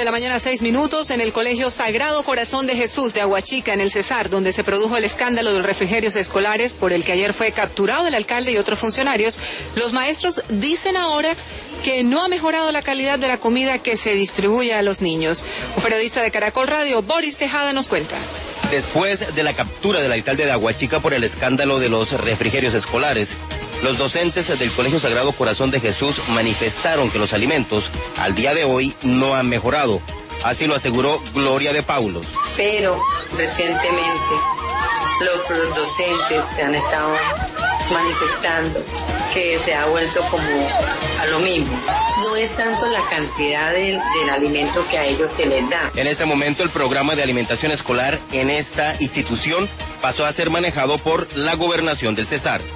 la mañana, 6 minutos, en el Colegio Sagrado Corazón de Jesús de Aguachica, en el Cesar, donde se produjo el escándalo de los refrigerios escolares, por el que ayer fue capturado el alcalde y otros funcionarios. Los maestros dicen ahora que no ha mejorado la calidad de la comida que se distribuye a los niños. Un periodista de Caracol Radio, Boris Tejada, nos cuenta. Después de la captura del alcalde de Aguachica por el escándalo de los refrigerios escolares, los docentes del Colegio Sagrado Corazón de Jesús manifestaron que los alimentos al día de hoy no han mejorado. Así lo aseguró Gloria de Paulos. Pero recientemente los docentes se han estado manifestando que se ha vuelto como a lo mismo. No es tanto la cantidad del alimento que a ellos se les da. En ese momento el programa de alimentación escolar en esta institución pasó a ser manejado por la Gobernación del Cesar.